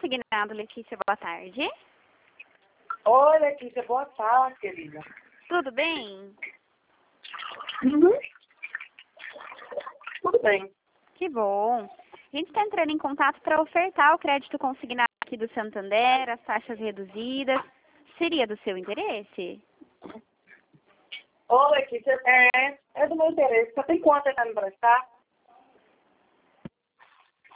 Consignado, Letícia, boa tarde. Oi, Letícia, boa tarde, querida. Tudo bem? Uhum. Tudo bem. Que bom. A gente está entrando em contato para ofertar o crédito consignado aqui do Santander, as taxas reduzidas. Seria do seu interesse? Ô, Letícia, é do meu interesse. Você tem quanto para me emprestar?